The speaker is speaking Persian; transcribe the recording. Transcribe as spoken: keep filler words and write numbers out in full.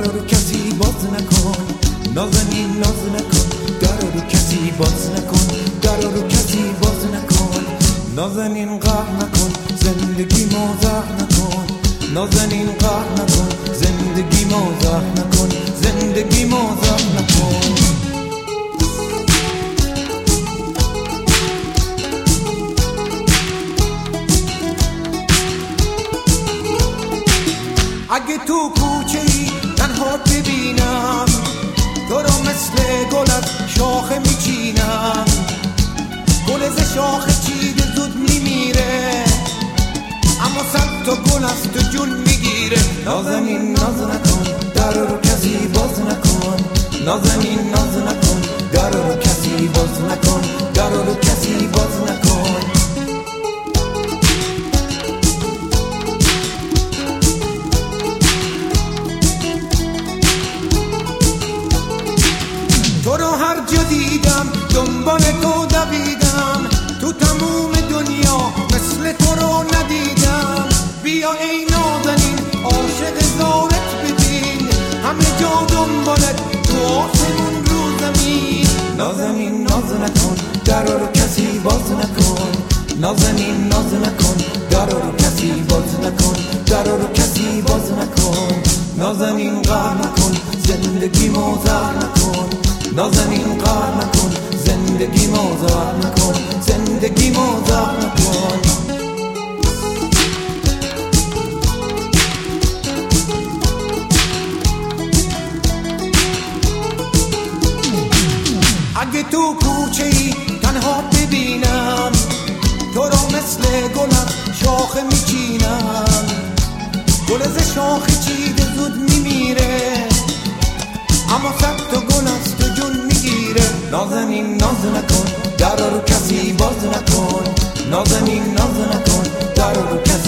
رو کسی باز نکن، نازنین ناز نکن. در رو کسی باز نکن، در رو کسی باز نکن. نازنین قهر نکن، زندگی مزاح نکن. نازنین قهر نکن، زندگی مزاح نکن. زندگی مزاح نکن. اگه تو کوچه ای تنها ببینم، تو رو مثل گل از شاخه میچینم. گل ز شاخه چیده زود میمیره، اما صد تا گل از تو جون میگیره. نازنین ناز نکن، در رو کسی باز نکن. نازنین ناز نکن، در رو کسی باز نکن. در رو کسی باز نکن. تو رو هر جا دیدم دنبال تو دویدم، تو تموم دنیا مثل تو رو ندیدم. بیا ای نازنین عاشق زارت ببین، همه جا دنبالت تو آسمون رو زمین. نازنین ناز نکن، در رو کسی باز نکن. نازنین ناز نکن، در رو کسی باز نکن. در رو کسی باز نکن. نازنین قهر نکن، زندگی مزاح نکن. نازنین قهر نکن، زندگی مزاح نکن. زندگی مزاح نکن. اگه تو کوچه ای تنها ببینم، تو رو مثل گل از شاخه میچینم. گل از شاخه چیده زود میمیره، اما صد تا گل از تو جون میگیره. نازنین ناز نکن، در رو کسی باز نکن. نازنین ناز نکن، در رو کسی